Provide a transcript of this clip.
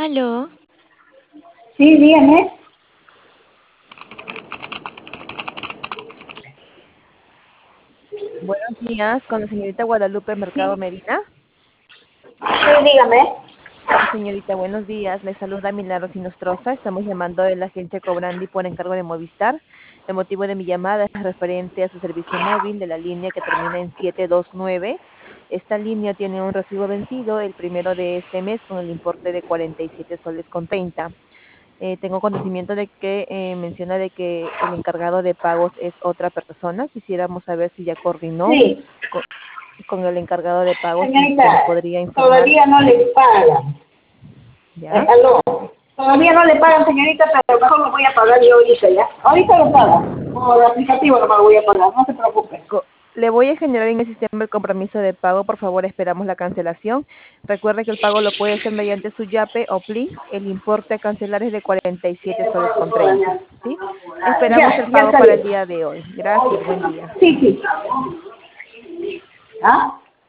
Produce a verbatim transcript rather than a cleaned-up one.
Aló. Sí, dígame. Buenos días, con la señorita Guadalupe Mercado Sí, Medina. sí, dígame. Señorita, buenos días. Le saluda Milagros Sinostroza. Estamos llamando de la agencia Cobrandi por encargo de Movistar. El motivo de mi llamada es referente a su servicio móvil de la línea que termina en siete dos nueve. Esta línea tiene un recibo vencido el primero de este mes con el importe de cuarenta y siete soles con treinta. Eh, tengo conocimiento de que eh, menciona de que el encargado de pagos es otra persona. Quisiéramos saber si ya coordinó Sí, con, con el encargado de pagos y señorita, que nos podría informar. todavía no le pagan. Eh, ¿Ya? aló. Todavía no le pagan, señorita, pero mejor lo voy a pagar yo ahorita, ¿ya? Ahorita lo paga. Por aplicativo no me lo voy a pagar, no se preocupe. Co- Le voy a generar en el sistema el compromiso de pago. Por favor, esperamos la cancelación. Recuerde que el pago lo puede hacer mediante su YAPE o PLI. El importe a cancelar es de cuarenta y siete soles con treinta. ¿Sí? Esperamos el Ya, ya pago está para el bien. día de hoy. Gracias. Buen día. Sí, sí. ¿Ah?